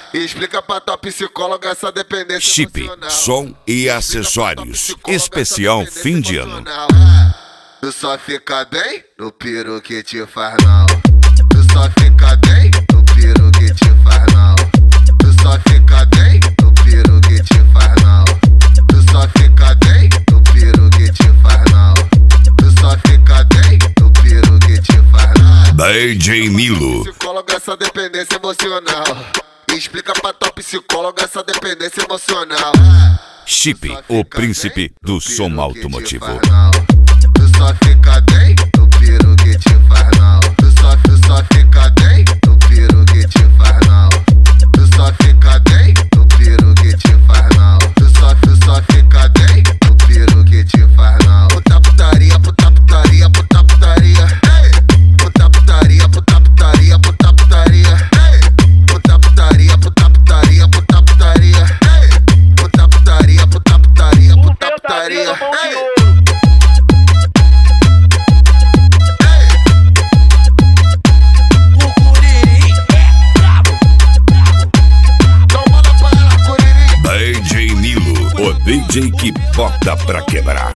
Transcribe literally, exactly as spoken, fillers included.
Explica pra tua psicóloga essa dependência Chip, emocional. som e acessórios. Especial fim de ano. Tu só fica bem no piro que te faz mal. Tu só fica bem no piro que te faz mal. Tu só fica bem no piro que te faz mal. Tu só fica bem no piro que te faz mal. Tu só fica bem no piro que te faz mal. D J Milo. Psicóloga essa dependência emocional. Explica pra tua psicóloga essa dependência emocional. Chip, o príncipe do som automotivo. Tu só fica bem no piro que te faz mal. Tu só, tu só fica bem no piro que te faz mal. Tu só fica bem no piro que te faz mal. Tu só, tu só fica bem no piro que te faz mal. Puta putaria, puta putaria, puta putaria. Ei! Puta putaria, puta putaria, puta putaria. Ei! Puta putaria, puta putaria, puta putaria. Ei! Puta putaria, puta putaria, puta putaria. Ei! D J Milo, o D J que bota pra quebrar.